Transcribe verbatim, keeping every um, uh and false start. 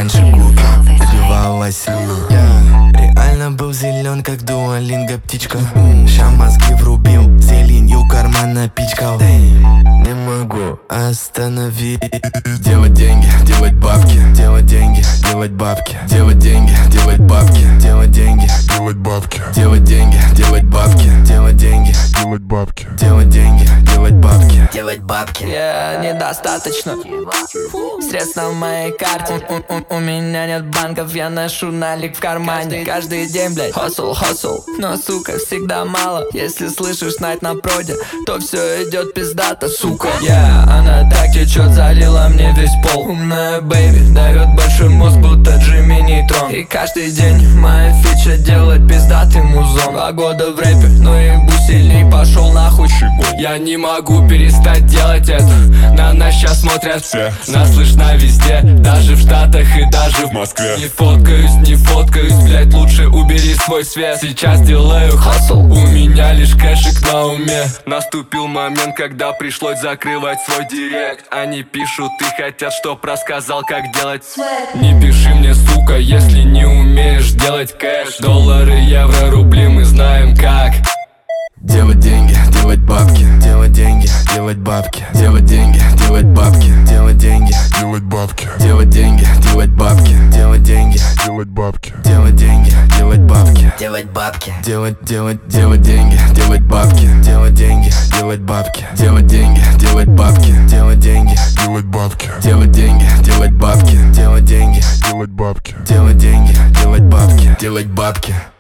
раньше купил, добивалась yeah. Реально был зелен, как дуалинга птичка. Ща мозги врубил, зеленью карман напичкал. Не могу остановить. Делать деньги, делать бабки. Делать деньги, делать бабки. Делать деньги, делать бабки. Делать деньги, делать бабки, делать деньги, делать бабки. Делать деньги, делать бабки, делать деньги, делать бабки. Делать бабки. Я недостаточно средств на моей карте. у, у, у меня нет банков, я ношу налик в кармане. Каждый день, блядь, хасл, хасл. Но, сука, всегда мало. Если слышишь найт на проде, то все идет пиздато, сука. Я, yeah, она так течет, залила мне весь пол. Умная бэйби, дает большой мозг, будто Джимми Нейтрон. И каждый день моя фича делает пиздатый музон. Два года в рэпе, но ебу сильней, пошел нахуй. Я не могу перестать делать это. На нас сейчас смотрят все, нас слышно везде, даже в Штатах и даже в Москве. Не фоткаюсь, не фоткаюсь, блять, лучше убери свой свет. Сейчас делаю хасл, у меня лишь кэшик на уме. Наступил момент, когда пришлось закрывать свой директ. Они пишут и хотят, чтоб рассказал, как делать. Не пиши мне, сука, если не умеешь делать кэш. Доллары, евро, рубли, мы знаем как. Делать деньги, делать бабки. Делать деньги, делать бабки. Делать деньги, делать бабки. Делать деньги, делать бабки, делать деньги, делать бабки. Делать деньги, делать бабки, делать деньги, делать бабки. Делать бабки. Делать, делать, делать деньги, делать бабки. Делать деньги, делать бабки. Делать деньги, делать бабки. Делать деньги, делать бабки, делать деньги, делать бабки. Делать деньги, делать бабки, делать деньги, делать бабки. Делать бабки.